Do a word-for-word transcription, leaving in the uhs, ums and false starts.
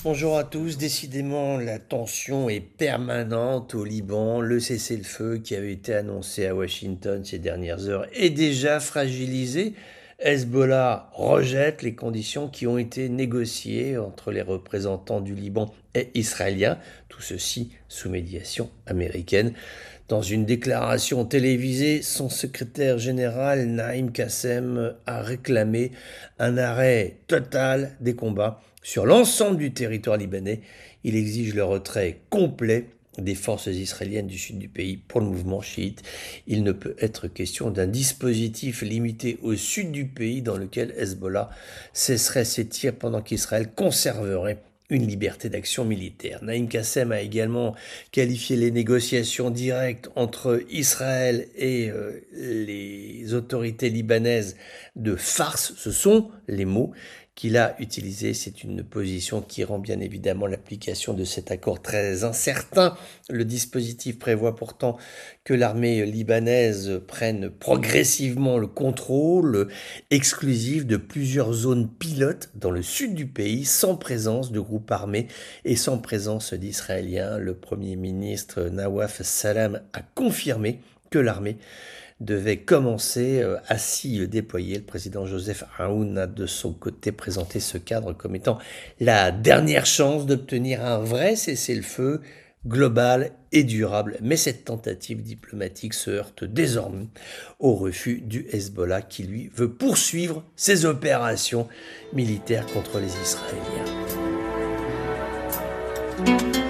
bonjour à tous. Décidément, la tension est permanente au Liban. Le cessez-le-feu qui avait été annoncé à Washington ces dernières heures est déjà fragilisé. Hezbollah rejette les conditions qui ont été négociées entre les représentants du Liban et israéliens, tout ceci sous médiation américaine. Dans une déclaration télévisée, son secrétaire général Naïm Qassem a réclamé un arrêt total des combats sur l'ensemble du territoire libanais. Il exige le retrait complet des forces israéliennes du sud du pays pour le mouvement chiite. Il ne peut être question d'un dispositif limité au sud du pays dans lequel Hezbollah cesserait ses tirs pendant qu'Israël conserverait une liberté d'action militaire. Naïm Qassem a également qualifié les négociations directes entre Israël et euh, les autorités libanaises de farce. Ce sont les mots qu'il a utilisés. C'est une position qui rend bien évidemment l'application de cet accord très incertain. Le dispositif prévoit pourtant que l'armée libanaise prenne progressivement le contrôle exclusif de plusieurs zones pilotes dans le sud du pays, sans présence de groupes armés et sans présence d'Israéliens. Le Premier ministre Nawaf Salam a confirmé que l'armée devait commencer à s'y déployer. Le président Joseph Aoun a de son côté présenté ce cadre comme étant la dernière chance d'obtenir un vrai cessez-le-feu global et durable. Mais cette tentative diplomatique se heurte désormais au refus du Hezbollah qui, lui, veut poursuivre ses opérations militaires contre les Israéliens.